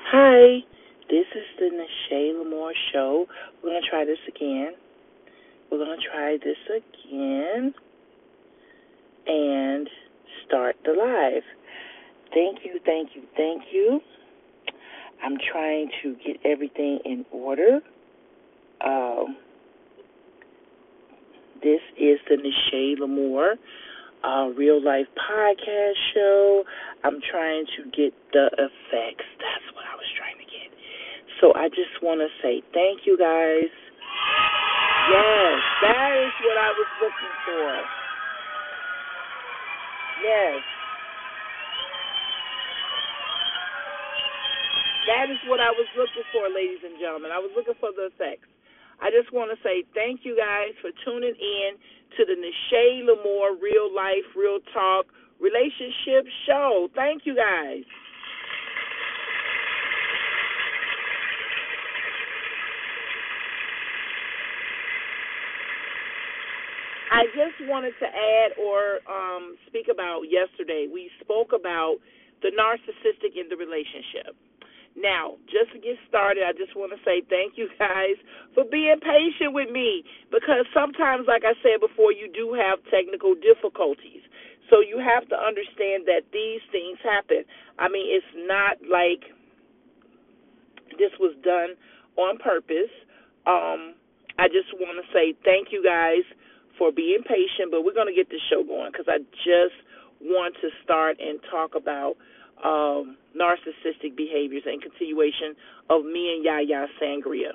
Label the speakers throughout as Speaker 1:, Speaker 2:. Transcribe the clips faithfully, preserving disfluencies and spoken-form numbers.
Speaker 1: Hi, this is the Nashay Lamore Show. We're going to try this again. We're going to try this again and start the live. Thank you, thank you, thank you. I'm trying to get everything in order. Um, this is the Nashay Lamore uh, Real Life Podcast Show. I'm trying to get the effects. That's what I was trying to get. So I just want to say thank you guys. Yes, that is what I was looking for. Yes, that is what I was looking for, ladies and gentlemen. I was looking for the effects. I just want to say thank you guys for tuning in to the Nashay Lamore Real Life, Real Talk Relationship Show. Thank you guys. I just wanted to add or um, speak about yesterday. We spoke about the narcissistic in the relationship. Now, just to get started, I just want to say thank you guys for being patient with me because sometimes, like I said before, you do have technical difficulties. So you have to understand that these things happen. I mean, it's not like this was done on purpose. Um, I just want to say thank you guys for being patient, but we're going to get this show going because I just want to start and talk about um, narcissistic behaviors and continuation of me and Yaya Sangria.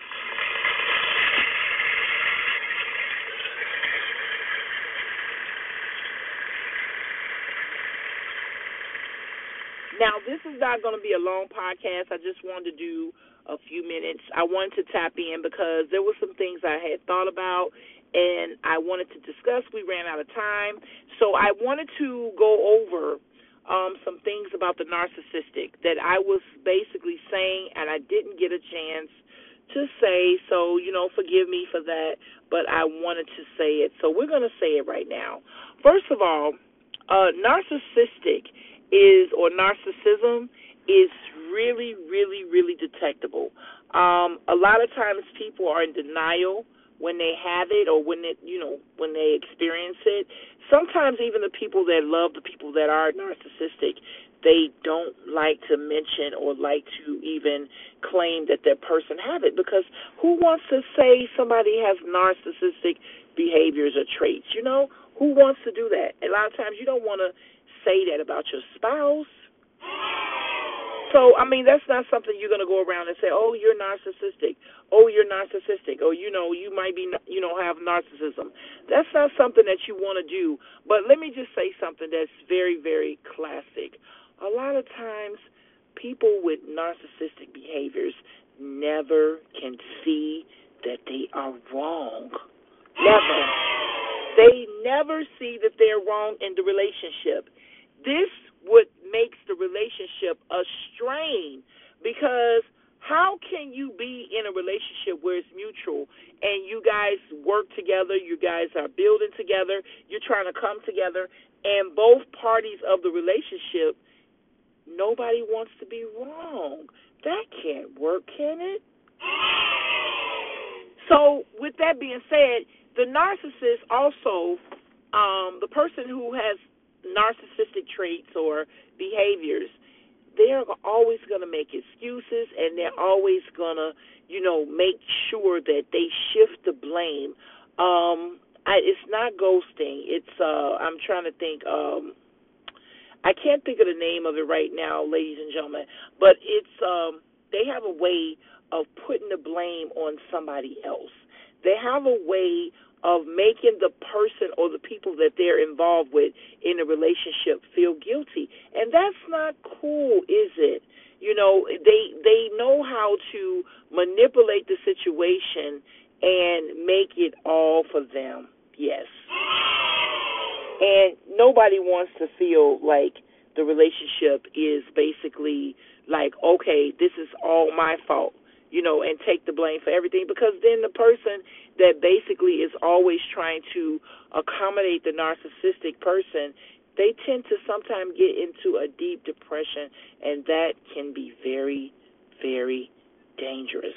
Speaker 1: Now, this is not going to be a long podcast. I just wanted to do a few minutes. I wanted to tap in because there were some things I had thought about and I wanted to discuss. We ran out of time. So I wanted to go over um, some things about the narcissistic that I was basically saying and I didn't get a chance to say. So, you know, forgive me for that, but I wanted to say it. So we're going to say it right now. First of all, uh, narcissistic is or narcissism is really, really, really detectable. Um, a lot of times people are in denial when they have it or when it, you know, when they experience it. Sometimes even the people that love the people that are narcissistic, they don't like to mention or like to even claim that their person have it because who wants to say somebody has narcissistic behaviors or traits, you know? Who wants to do that? A lot of times you don't want to say that about your spouse. So, I mean, that's not something you're going to go around and say, oh, you're narcissistic. Oh, you're narcissistic. Or, you know, you might be, you know, have narcissism. That's not something that you want to do. But let me just say something that's very, very classic. A lot of times people with narcissistic behaviors never can see that they are wrong. Never. They never see that they're wrong in the relationship. This what makes the relationship a strain because how can you be in a relationship where it's mutual and you guys work together, you guys are building together, you're trying to come together, and both parties of the relationship, nobody wants to be wrong. That can't work, can it? So with that being said, the narcissist also, um, the person who has narcissistic traits or behaviors, they're always going to make excuses and they're always going to, you know, make sure that they shift the blame. Um, I, it's not ghosting. It's, uh, I'm trying to think, um, I can't think of the name of it right now, ladies and gentlemen, but it's, um, they have a way of putting the blame on somebody else. They have a way of making the person or the people that they're involved with in a relationship feel guilty. And that's not cool, is it? You know, they they know how to manipulate the situation and make it all for them. Yes. And nobody wants to feel like the relationship is basically like, okay, this is all my fault, you know, and take the blame for everything, because then the person that basically is always trying to accommodate the narcissistic person, they tend to sometimes get into a deep depression, and that can be very, very dangerous.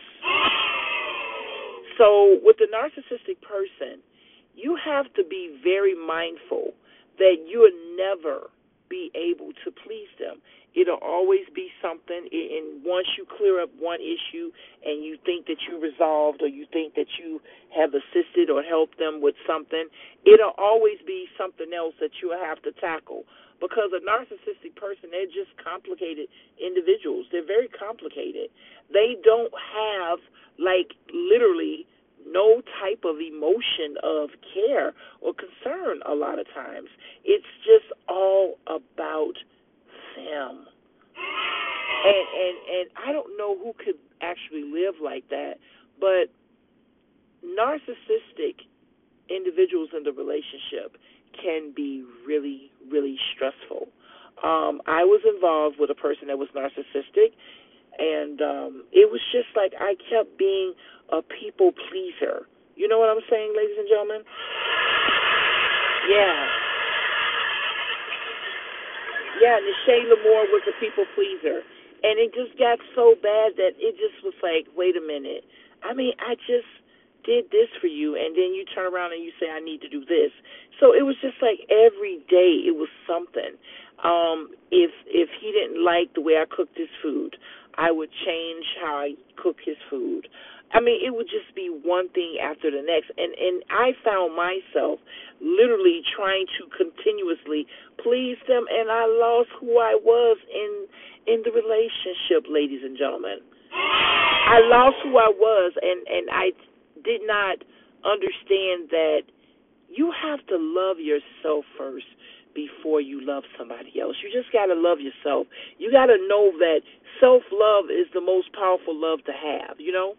Speaker 1: So, with the narcissistic person, you have to be very mindful that you'll never be able to please them. It'll always be something, and once you clear up one issue and you think that you resolved or you think that you have assisted or helped them with something, it'll always be something else that you'll have to tackle. Because a narcissistic person, they're just complicated individuals. They're very complicated. They don't have, like, literally no type of emotion of care or concern a lot of times. It's just all about them. And, and, and I don't know who could actually live like that, but narcissistic individuals in the relationship can be really, really stressful. Um, I was involved with a person that was narcissistic, and um, it was just like I kept being a people pleaser. You know what I'm saying, ladies and gentlemen? Yeah. Yeah, Nisha Lamore was a people pleaser. And it just got so bad that it just was like, wait a minute. I mean, I just did this for you, and then you turn around and you say, I need to do this. So it was just like every day it was something. Um, if if he didn't like the way I cooked his food, I would change how I cook his food. I mean, it would just be one thing after the next. And, and I found myself literally trying to continuously please them, and I lost who I was in in the relationship, ladies and gentlemen. I lost who I was, and, and I did not understand that you have to love yourself first before you love somebody else. You just got to love yourself. You got to know that self-love is the most powerful love to have, you know?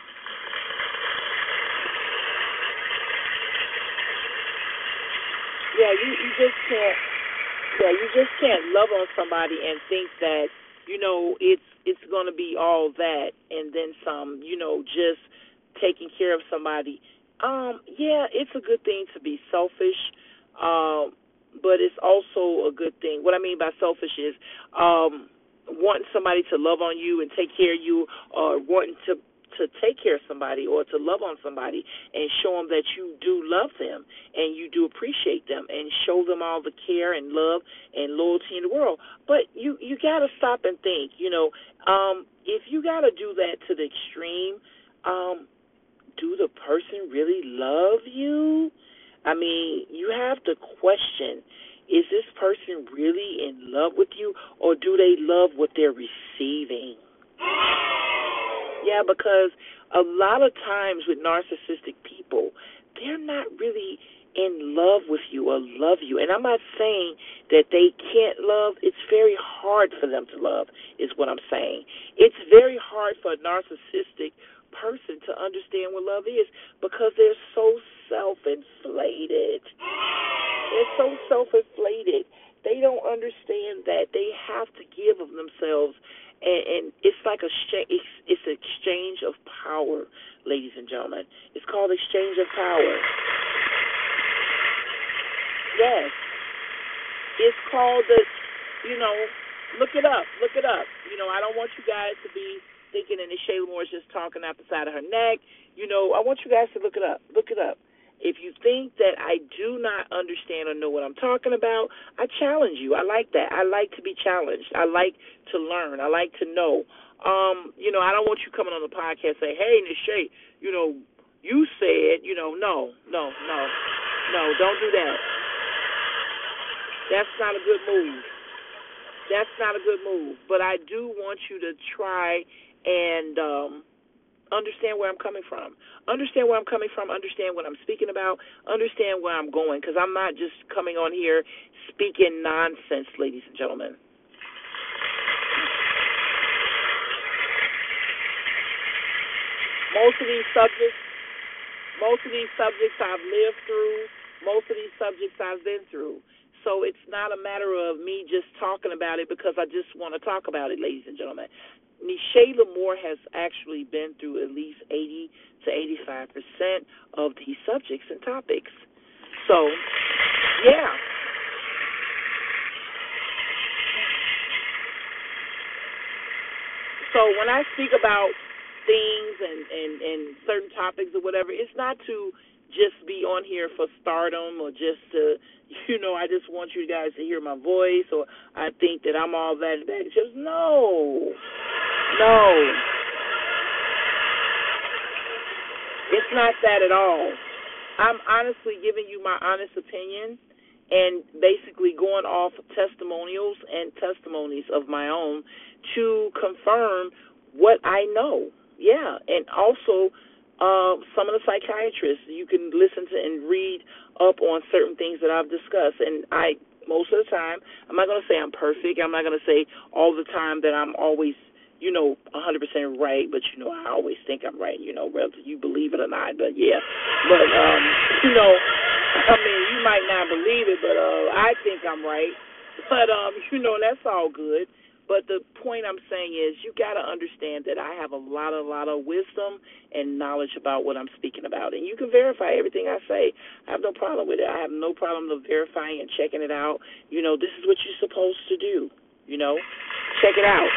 Speaker 1: Yeah, you, you just can't yeah, you just can't love on somebody and think that, you know, it's it's gonna be all that and then some, you know, just taking care of somebody. Um, yeah, it's a good thing to be selfish, um, but it's also a good thing. What I mean by selfish is um wanting somebody to love on you and take care of you, or wanting to to take care of somebody or to love on somebody and show them that you do love them and you do appreciate them and show them all the care and love and loyalty in the world. But you you got to stop and think, you know, um, if you got to do that to the extreme, um, do the person really love you? I mean, you have to question, is this person really in love with you, or do they love what they're receiving? Yeah, because a lot of times with narcissistic people, they're not really in love with you or love you. And I'm not saying that they can't love. It's very hard for them to love, is what I'm saying. It's very hard for a narcissistic person to understand what love is because they're so self-inflated. They're so self-inflated. They don't understand that they have to give of themselves. And, and it's like a it's, it's an exchange of power, ladies and gentlemen. It's called exchange of power. Yes, it's called the. You know, look it up. Look it up. You know, I don't want you guys to be thinking that Nisha Lamore is just talking out the side of her neck. You know, I want you guys to look it up. Look it up. If you think that I do not understand or know what I'm talking about, I challenge you. I like that. I like to be challenged. I like to learn. I like to know. Um, you know, I don't want you coming on the podcast and say, hey, Nisha, you know, you said, you know, no, no, no, no, don't do that. That's not a good move. That's not a good move. But I do want you to try and um, understand where I'm coming from. Understand where I'm coming from. Understand what I'm speaking about. Understand where I'm going, because I'm not just coming on here speaking nonsense, ladies and gentlemen. Most of these subjects, most of these subjects I've lived through. Most of these subjects I've been through. So it's not a matter of me just talking about it because I just want to talk about it, ladies and gentlemen. Nisha Lamore has actually been through at least eighty to eighty-five percent of these subjects and topics. So, yeah. So when I speak about things and, and, and certain topics or whatever, it's not to just be on here for stardom or just to, you know, I just want you guys to hear my voice or I think that I'm all that. that. Just no. No. It's not that at all. I'm honestly giving you my honest opinion and basically going off testimonials and testimonies of my own to confirm what I know. Yeah, and also uh, some of the psychiatrists, you can listen to and read up on certain things that I've discussed. And I, most of the time, I'm not going to say I'm perfect. I'm not going to say all the time that I'm always, you know, one hundred percent right, but, you know, I always think I'm right, you know, whether you believe it or not. But, yeah, but, um, you know, I mean, you might not believe it, but uh, I think I'm right. But, um, you know, that's all good. But the point I'm saying is you got to understand that I have a lot, a lot of wisdom and knowledge about what I'm speaking about. And you can verify everything I say. I have no problem with it. I have no problem with verifying and checking it out. You know, this is what you're supposed to do. You know, check it out.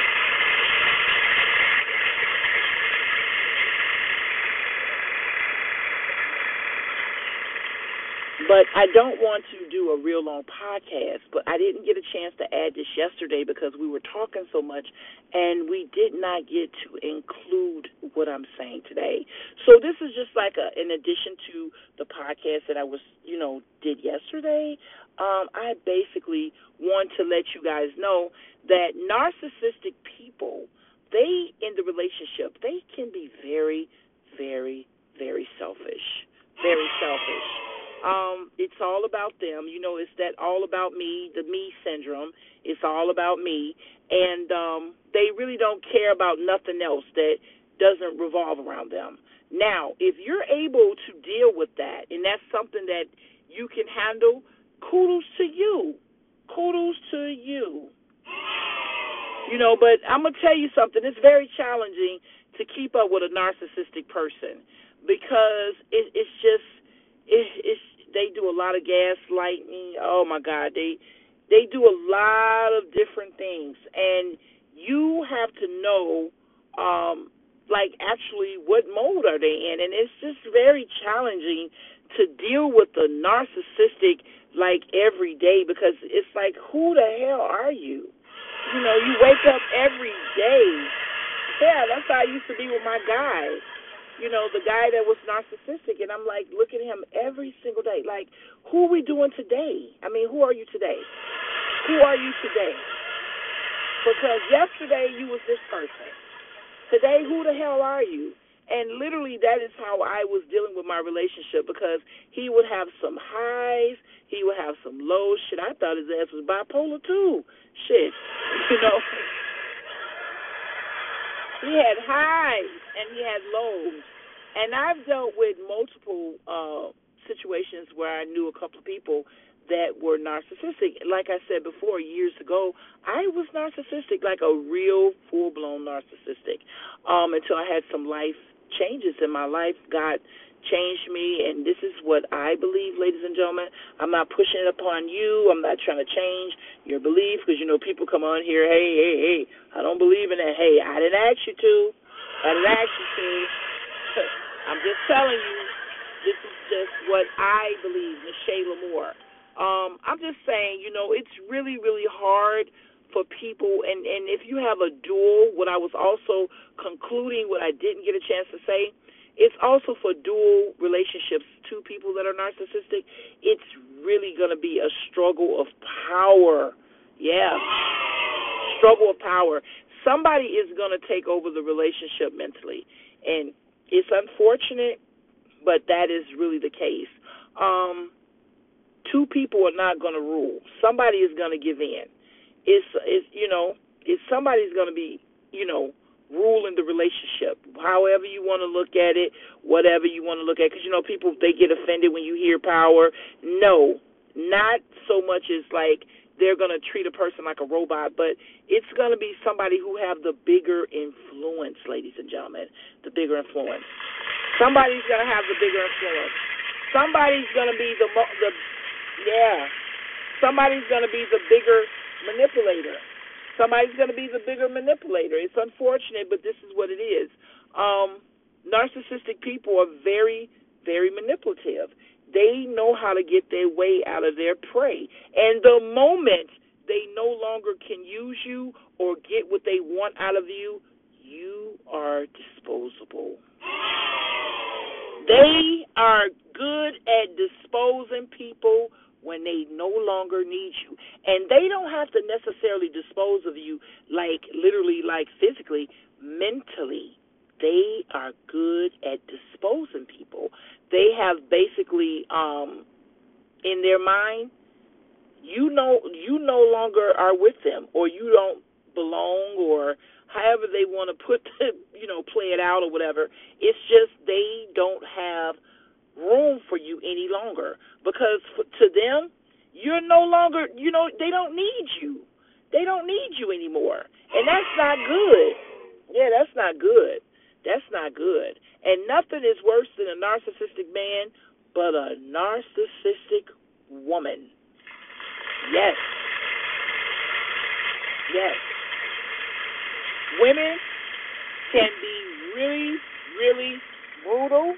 Speaker 1: But I don't want to do a real long podcast, but I didn't get a chance to add this yesterday because we were talking so much, and we did not get to include what I'm saying today. So this is just like a, in addition to the podcast that I was, you know, did yesterday. Um, I basically want to let you guys know that narcissistic people, they, in the relationship, they can be very, very, very selfish, very selfish. Um, it's all about them. You know, it's that all about me, the me syndrome. It's all about me. And um, they really don't care about nothing else that doesn't revolve around them. Now, if you're able to deal with that, and that's something that you can handle, kudos to you. Kudos to you. You know, but I'm going to tell you something. It's very challenging to keep up with a narcissistic person because it, it's just, it, it's they do a lot of gaslighting. Oh my God, they they do a lot of different things, and you have to know, um, like actually what mode are they in, and it's just very challenging to deal with the narcissistic like every day because it's like who the hell are you? You know, you wake up every day. Yeah, that's how I used to be with my guy. You know, the guy that was narcissistic, and I'm like, look at him every single day. Like, who are we doing today? I mean, who are you today? Who are you today? Because yesterday you was this person. Today, who the hell are you? And literally that is how I was dealing with my relationship because he would have some highs, he would have some lows. Shit, I thought his ass was bipolar too. Shit, you know. He had highs and he had lows. And I've dealt with multiple uh, situations where I knew a couple of people that were narcissistic. Like I said before, years ago, I was narcissistic, like a real full-blown narcissistic, um, until I had some life changes in my life. God changed me, and this is what I believe, ladies and gentlemen. I'm not pushing it upon you. I'm not trying to change your belief because, you know, people come on here, hey, hey, hey, I don't believe in that. Hey, I didn't ask you to. I didn't ask you to. I'm just telling you, this is just what I believe, Miz Shayla Moore. Um, I'm just saying, you know, it's really, really hard for people, and, and if you have a dual, what I was also concluding, what I didn't get a chance to say, it's also for dual relationships, two people that are narcissistic, it's really going to be a struggle of power. Yeah, struggle of power. Somebody is going to take over the relationship mentally, and it's unfortunate, but that is really the case. Um, two people are not going to rule. Somebody is going to give in. It's, it's you know, it's somebody's going to be, you know, ruling the relationship, however you want to look at it, whatever you want to look at. Because, you know, people, they get offended when you hear power. No, not so much as like they're going to treat a person like a robot, but it's going to be somebody who have the bigger influence, ladies and gentlemen, the bigger influence. Somebody's going to have the bigger influence. Somebody's going to be the, the, yeah, somebody's going to be the bigger manipulator. somebody's going to be the bigger manipulator. It's unfortunate, but this is what it is. Um, narcissistic people are very, very manipulative. They know how to get their way out of their prey. And the moment they no longer can use you or get what they want out of you, you are disposable. They are good at disposing people when they no longer need you. And they don't have to necessarily dispose of you like literally, like physically, mentally. They are good at disposing people. They have basically, um, in their mind, you know, you no longer are with them, or you don't belong, or however they want to put, the, you know, play it out or whatever. It's just they don't have room for you any longer, because for, to them, you're no longer, you know, they don't need you. They don't need you anymore, and that's not good. Yeah, that's not good. That's not good. And nothing is worse than a narcissistic man, but a narcissistic woman. Yes. Yes. Women can be really, really brutal.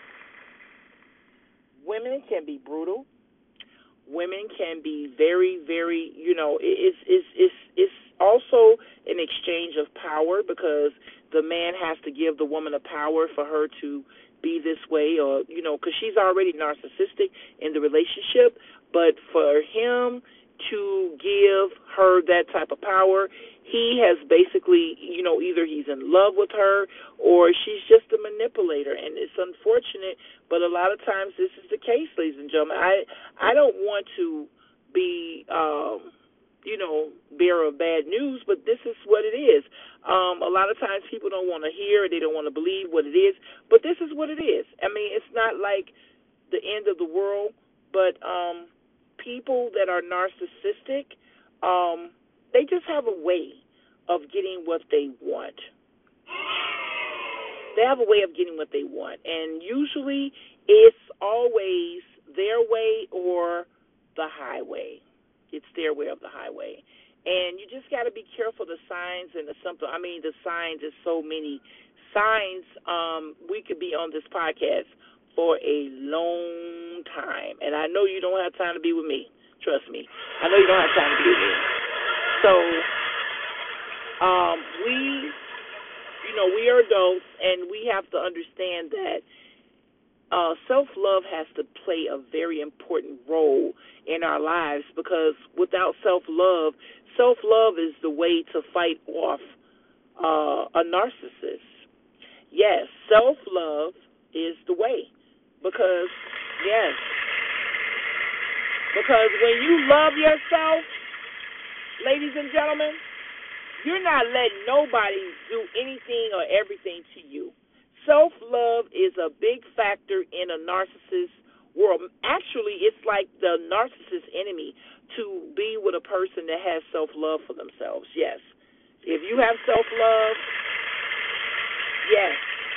Speaker 1: Women can be brutal. Women can be very, very, you know, it's it's it's it's also an exchange of power, because the man has to give the woman a power for her to be this way, or, you know, because she's already narcissistic in the relationship, but for him to give her that type of power, he has basically, you know, either he's in love with her or she's just a manipulator. And it's unfortunate, but a lot of times this is the case, ladies and gentlemen. I I don't want to be, um, you know, bearer of bad news, but this is what it is. Um, a lot of times people don't want to hear, they don't want to believe what it is, but this is what it is. I mean, it's not like the end of the world, but um, people that are narcissistic, um, they just have a way of getting what they want. They have a way of getting what they want, and usually it's always their way or the highway. It's their way of the highway. And you just got to be careful the signs and the simple. I mean, the signs is so many signs. Um, we could be on this podcast for a long time, and I know you don't have time to be with me. Trust me, I know you don't have time to be with me. So, um, we, you know, we are adults, and we have to understand that uh, self-love has to play a very important role in our lives, because without self-love, self-love is the way to fight off uh, a narcissist. Yes, self-love is the way, because, yes, because when you love yourself, ladies and gentlemen, you're not letting nobody do anything or everything to you. Self-love is a big factor in a narcissist world. Actually, it's like the narcissist enemy to be with a person that has self-love for themselves. Yes. If you have self-love, yes.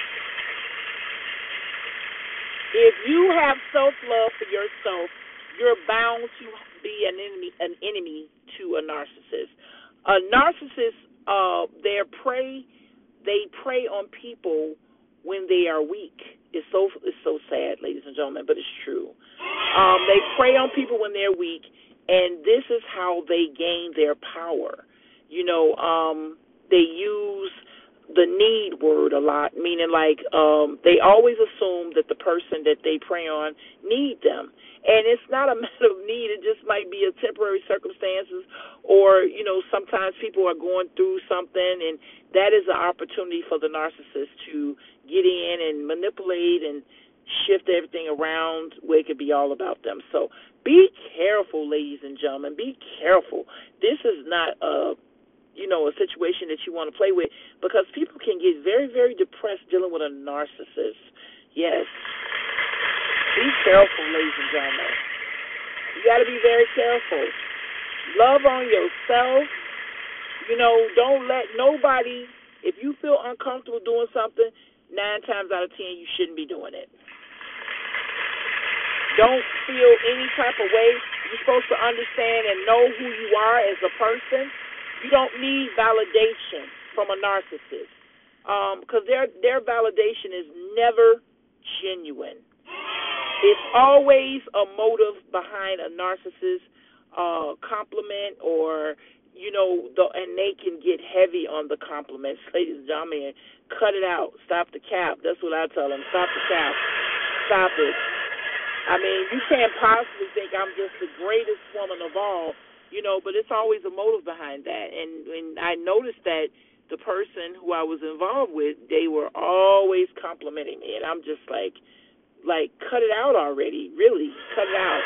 Speaker 1: If you have self-love for yourself, you're bound to be an enemy, an enemy to a narcissist. A narcissist, uh, their prey, they prey on people when they are weak. It's so it's so sad, ladies and gentlemen, but it's true. Um, they prey on people when they're weak, and this is how they gain their power. You know, um, they use the need word a lot, meaning like um, they always assume that the person that they prey on need them. And it's not a matter of need. It just might be a temporary circumstances, or, you know, sometimes people are going through something, and that is an opportunity for the narcissist to get in and manipulate and shift everything around where it could be all about them. So be careful, ladies and gentlemen. Be careful. This is not a, you know, a situation that you want to play with, because people can get very, very depressed dealing with a narcissist. Yes. Be careful, ladies and gentlemen. You got to be very careful. Love on yourself. You know, don't let nobody, if you feel uncomfortable doing something, nine times out of ten, you shouldn't be doing it. Don't feel any type of way. You're supposed to understand and know who you are as a person. You don't need validation from a narcissist because um, their their validation is never genuine. It's always a motive behind a narcissist uh, compliment, or you know, the, and they can get heavy on the compliments. Ladies and gentlemen, cut it out. Stop the cap. That's what I tell them. Stop the cap. Stop it. I mean, you can't possibly think I'm just the greatest woman of all, you know, but it's always a motive behind that. And, and I noticed that the person who I was involved with, they were always complimenting me, and I'm just like, like, cut it out already, really, cut it out.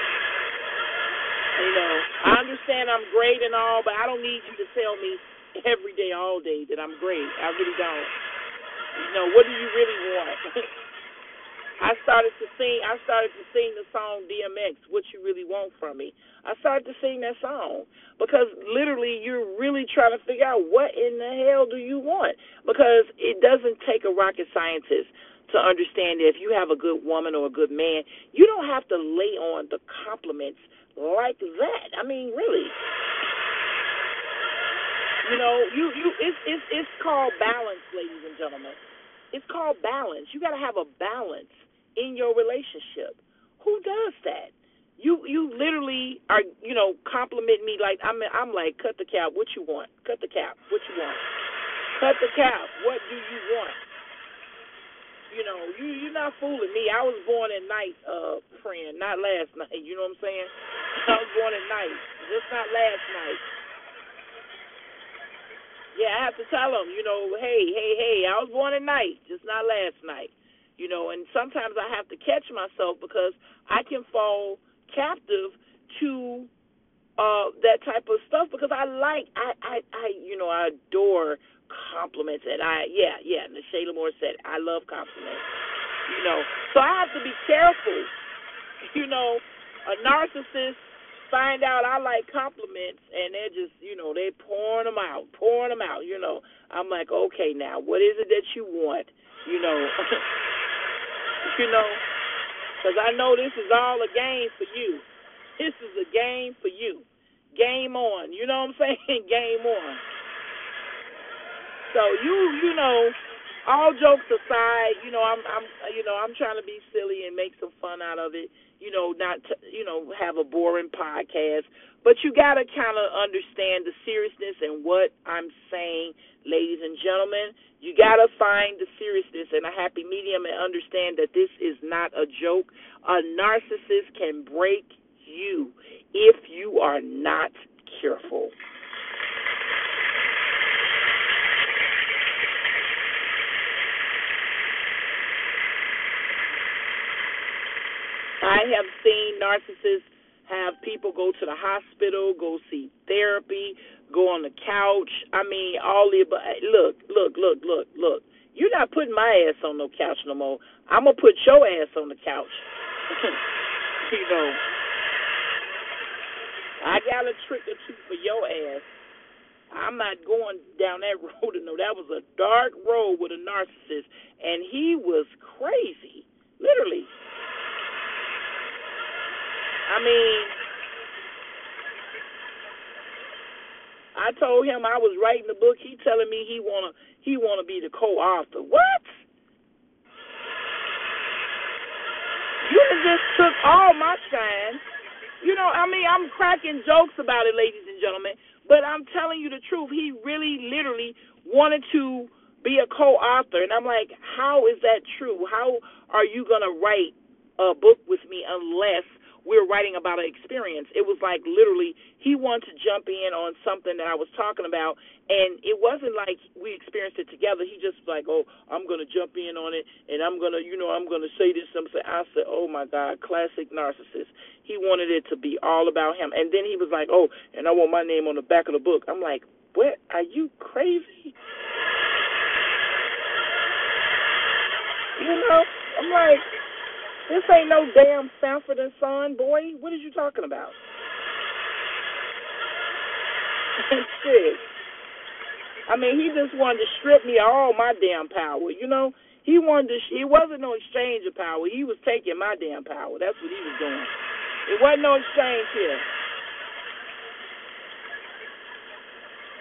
Speaker 1: You know, I understand I'm great and all, but I don't need you to tell me every day, all day that I'm great. I really don't. You know, what do you really want? I started to sing. I started to sing the song D M X, "What You Really Want From Me." I started to sing that song because literally, you're really trying to figure out what in the hell do you want. Because it doesn't take a rocket scientist to understand that if you have a good woman or a good man, you don't have to lay on the compliments like that. I mean, really. You know, you you it's it's it's called balance, ladies and gentlemen. It's called balance. You got to have a balance in your relationship. Who does that? You you literally are, you know, compliment me like I'm I'm like, cut the cap. What you want? Cut the cap. What you want? Cut the cap. What do you want? You know, you you're not fooling me. I was born at night, uh, friend, not last night. You know what I'm saying? I was born at night, just not last night. Yeah, I have to tell them, you know, hey, hey, hey, I was born at night, just not last night. You know, and sometimes I have to catch myself because I can fall captive to uh, that type of stuff because I like, I, I, I, you know, I adore compliments, and I, yeah, yeah, and Shayla Moore said, I love compliments, you know. So I have to be careful, you know. A narcissist find out I like compliments, and they're just, you know, they pouring them out, pouring them out, you know. I'm like, okay, now, what is it that you want, you know? You know, because I know this is all a game for you. This is a game for you. Game on, you know what I'm saying? Game on. So you, you know, all jokes aside, you know, I'm, I'm, you know, I'm trying to be silly and make some fun out of it. You know, not, to, you know, have a boring podcast, but you got to kind of understand the seriousness and what I'm saying, ladies and gentlemen. You got to find the seriousness and a happy medium and understand that this is not a joke. A narcissist can break you if you are not careful. I have seen narcissists have people go to the hospital, go see therapy, go on the couch. I mean, all the above. Look, look, look, look, look. You're not putting my ass on no couch no more. I'm going to put your ass on the couch. You know, I got a trick or two for your ass. I'm not going down that road. No, that was a dark road with a narcissist, and he was crazy, literally. I mean, I told him I was writing the book. He telling me he wanna he wanna be the co-author. What? You just took all my shine. You know, I mean, I'm cracking jokes about it, ladies and gentlemen, but I'm telling you the truth. He really, literally wanted to be a co-author, and I'm like, how is that true? How are you gonna write a book with me unless we're writing about an experience? It was like literally he wanted to jump in on something that I was talking about, and it wasn't like we experienced it together. He just like, oh, I'm going to jump in on it, and I'm going to, you know, I'm going to say this. And I said, oh, my God, classic narcissist. He wanted it to be all about him. And then he was like, oh, and I want my name on the back of the book. I'm like, what? Are you crazy? You know, I'm like, this ain't no damn Sanford and Son, boy. What are you talking about? Shit. I mean, he just wanted to strip me of all my damn power, you know? He wanted to, it wasn't no exchange of power. He was taking my damn power. That's what he was doing. It wasn't no exchange here.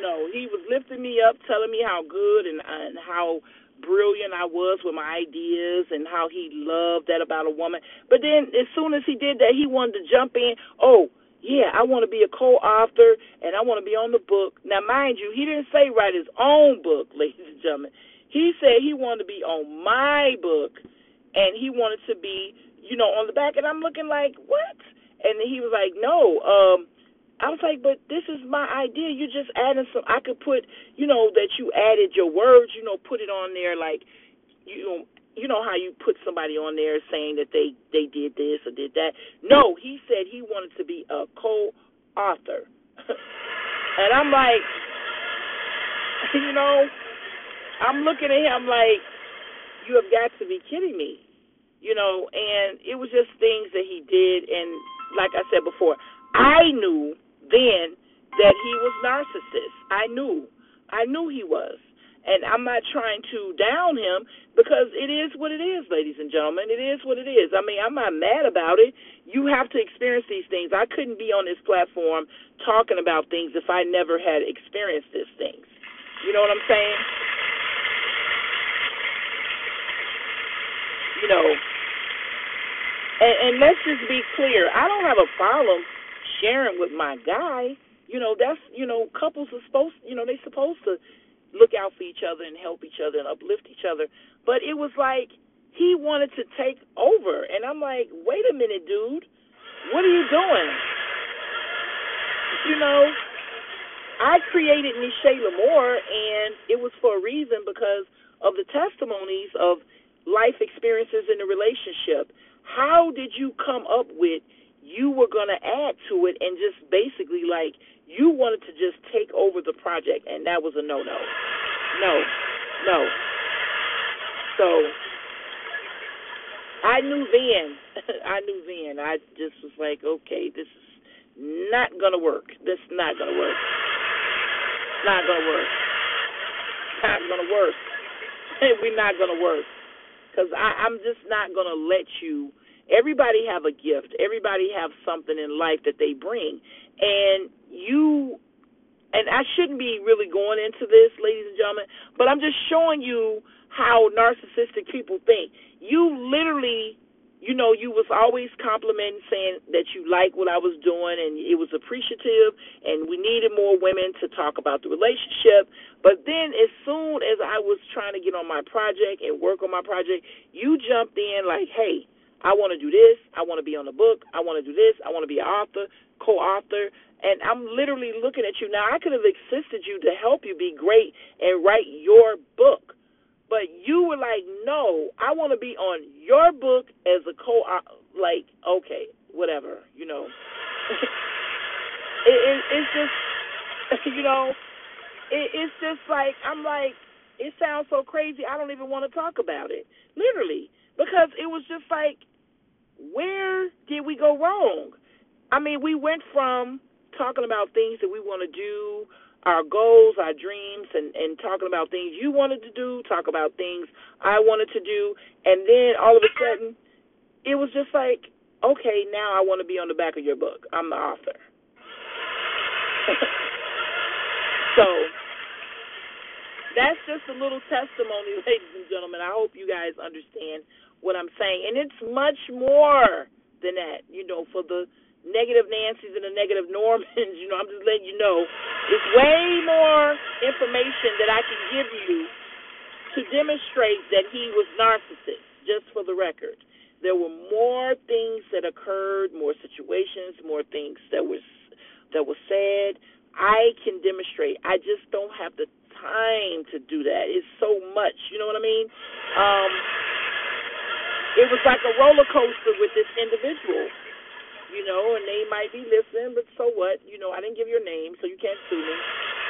Speaker 1: no. He was lifting me up, telling me how good and, and how brilliant I was with my ideas and how he loved that about a woman. But then as soon as he did that, he wanted to jump in. Oh, yeah, I want to be a co-author and I want to be on the book. Now, mind you, he didn't say write his own book, ladies and gentlemen. He said he wanted to be on my book and he wanted to be, you know, on the back. And I'm looking like, what? And he was like, no, um, I was like, but this is my idea. You're just adding some. I could put, you know, that you added your words, you know, put it on there like, you know, you know how you put somebody on there saying that they, they did this or did that. No, he said he wanted to be a co-author. And I'm like, you know, I'm looking at him like, you have got to be kidding me. You know, and it was just things that he did. And like I said before, I knew then that he was narcissist. I knew. I knew he was. And I'm not trying to down him because it is what it is, ladies and gentlemen. It is what it is. I mean, I'm not mad about it. You have to experience these things. I couldn't be on this platform talking about things if I never had experienced these things. You know what I'm saying? You know, and, and let's just be clear. I don't have a problem sharing with my guy. You know, that's, you know, couples are supposed, you know, they're supposed to look out for each other and help each other and uplift each other. But it was like he wanted to take over. And I'm like, wait a minute, dude. What are you doing? You know, I created Niche Lamore, and it was for a reason because of the testimonies of life experiences in the relationship. How did you come up with you were going to add to it and just basically like you wanted to just take over the project, and that was a no-no. No, no. So I knew then, I knew then, I just was like, okay, this is not going to work. This is not going to work. It's not going to work. It's not going to work. We're not going to work. Because I'm just not going to let you. Everybody have a gift. Everybody have something in life that they bring. And you, and I shouldn't be really going into this, ladies and gentlemen, but I'm just showing you how narcissistic people think. You literally, you know, you was always complimenting, saying that you like what I was doing, and it was appreciative, and we needed more women to talk about the relationship. But then as soon as I was trying to get on my project and work on my project, you jumped in like, hey, I want to do this. I want to be on the book. I want to do this. I want to be an author, co-author. And I'm literally looking at you. Now, I could have assisted you to help you be great and write your book. But you were like, no, I want to be on your book as a co-author. Like, okay, whatever, you know. it, it, it's just, you know, it, it's just like, I'm like, it sounds so crazy, I don't even want to talk about it, literally. Because it was just like, where did we go wrong? I mean, we went from talking about things that we want to do, our goals, our dreams, and, and talking about things you wanted to do, talk about things I wanted to do, and then all of a sudden, it was just like, okay, now I want to be on the back of your book. I'm the author. So that's just a little testimony, ladies and gentlemen. I hope you guys understand what I'm saying. And it's much more than that, you know, for the negative Nancys and the negative Normans, you know, I'm just letting you know, there's way more information that I can give you to demonstrate that he was narcissist, just for the record. There were more things that occurred, more situations, more things that was that was said. I can demonstrate. I just don't have the time to do that. It's so much, you know what I mean? Um, it was like a roller coaster with this individual, you know, and they might be listening, but so what? You know, I didn't give your name, so you can't sue me.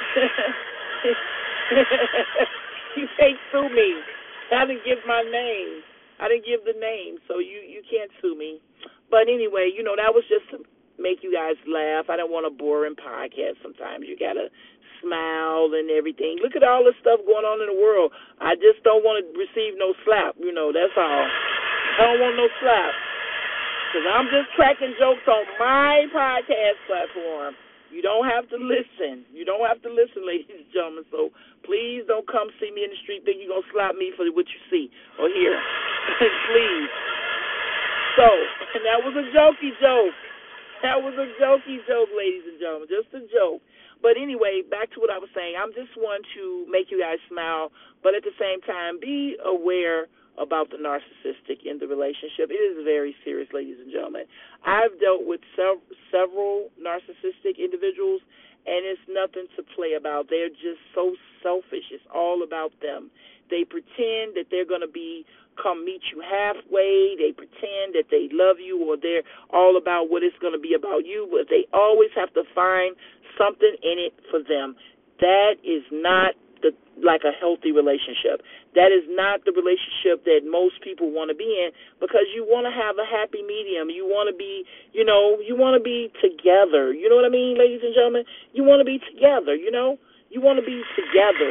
Speaker 1: You can't sue me. I didn't give my name. I didn't give the name, so you, you can't sue me. But anyway, you know, that was just to make you guys laugh. I don't want a boring podcast sometimes. You got to smile and everything. Look at all the stuff going on in the world. I just don't want to receive no slap, you know, that's all. I don't want no slap. Because I'm just cracking jokes on my podcast platform. You don't have to listen. You don't have to listen, ladies and gentlemen. So please don't come see me in the street thinking you're going to slap me for what you see or hear. Please. So, and that was a jokey joke. That was a jokey joke, ladies and gentlemen. Just a joke. But anyway, back to what I was saying. I'm just one to make you guys smile, but at the same time, be aware about the narcissistic in the relationship. It is very serious, ladies and gentlemen. I've dealt with sev- several narcissistic individuals, and it's nothing to play about. They're just so selfish. It's all about them. They pretend that they're going to be come meet you halfway. They pretend that they love you or they're all about what it's going to be about you, but they always have to find something in it for them. That is not the like a healthy relationship. That is not the relationship that most people want to be in, because you want to have a happy medium. You want to be, you know, you want to be together. You know what I mean, ladies and gentlemen? You want to be together, you know? You want to be together.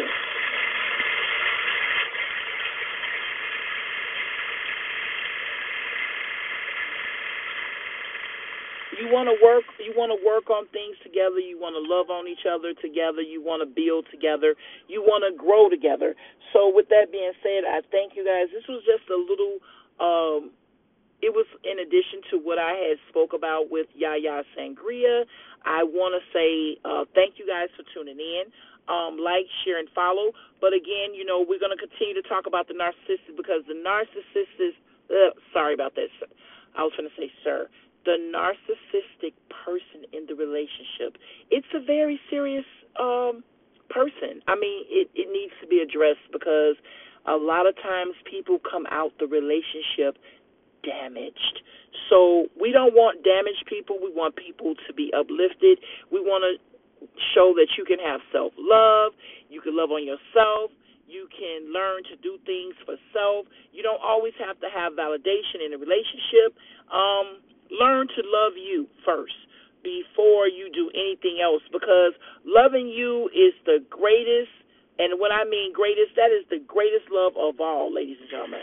Speaker 1: You want to work. You want to work on things together. You want to love on each other together. You want to build together. You want to grow together. So, with that being said, I thank you guys. This was just a little. Um, it was in addition to what I had spoke about with Yaya Sangria. I want to say uh, thank you guys for tuning in. Um, like, share, and follow. But again, you know, we're going to continue to talk about the narcissist, because the narcissist is. Uh, sorry about that. I was going to say, sir. The narcissistic person in the relationship. It's a very serious um, person. I mean, it, it needs to be addressed, because a lot of times people come out the relationship damaged. So we don't want damaged people. We want people to be uplifted. We want to show that you can have self-love. You can love on yourself. You can learn to do things for self. You don't always have to have validation in a relationship. Um, learn to love you first before you do anything else, because loving you is the greatest, and when I mean greatest, that is the greatest love of all, ladies and gentlemen.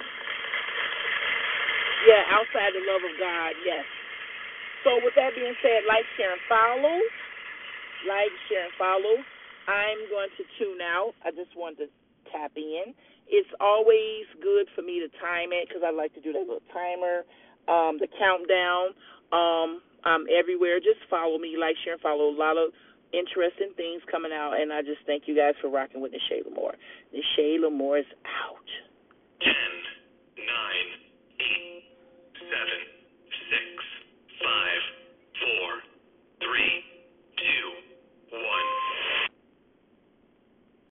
Speaker 1: Yeah, outside the love of God, yes. So with that being said, like, share, and follow. Like, share, and follow. I'm going to tune out. I just wanted to tap in. It's always good for me to time it, because I like to do that little timer, um, the countdown. Um, I'm everywhere. Just follow me, like, share, and follow. A lot of interesting things coming out, and I just thank you guys for rocking with Nishay Lamore. Nishay Lamore is out.
Speaker 2: Ten, nine, eight, seven, six, five,